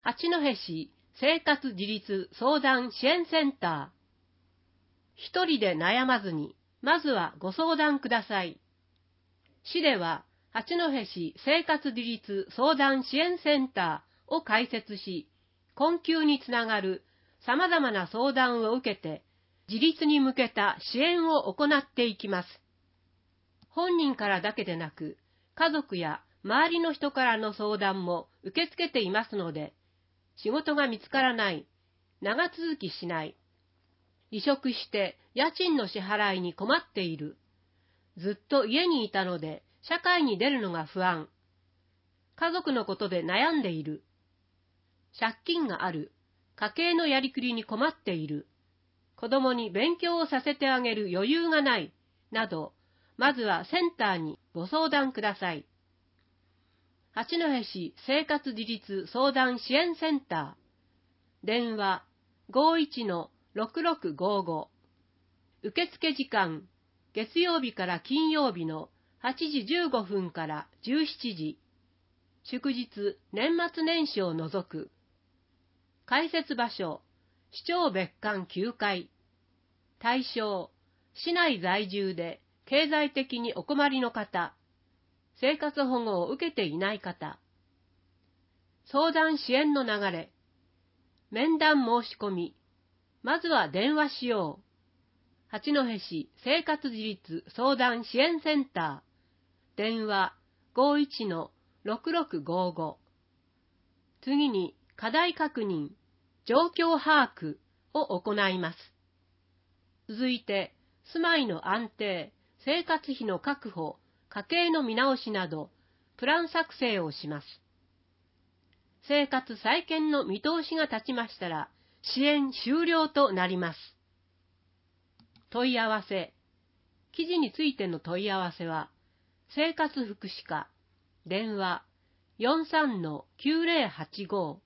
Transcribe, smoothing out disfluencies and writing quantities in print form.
八戸市生活自立相談支援センター。一人で悩まずに、まずはご相談ください。市では、八戸市生活自立相談支援センターを開設し、困窮につながる様々な相談を受けて、自立に向けた支援を行っていきます。本人からだけでなく、家族や周りの人からの相談も受け付けていますので、仕事が見つからない、長続きしない、離職して家賃の支払いに困っている、ずっと家にいたので社会に出るのが不安、家族のことで悩んでいる、借金がある、家計のやりくりに困っている、子供に勉強をさせてあげる余裕がない、など、まずはセンターにご相談ください。八戸市生活自立相談支援センター。電話51-6655。受付時間、月曜日から金曜日の8時15分から17時。祝日、年末年始を除く。開設場所、市長別館9階。対象、市内在住で経済的にお困りの方。生活保護を受けていない方。相談支援の流れ。面談申し込み。まずは電話しよう。八戸市生活自立相談支援センター。電話51-6655。次に課題確認、状況把握を行います。続いて、住まいの安定、生活費の確保、家計の見直しなど、プラン作成をします。生活再建の見通しが立ちましたら、支援終了となります。問い合わせ。記事についての問い合わせは、生活福祉課、電話43-9085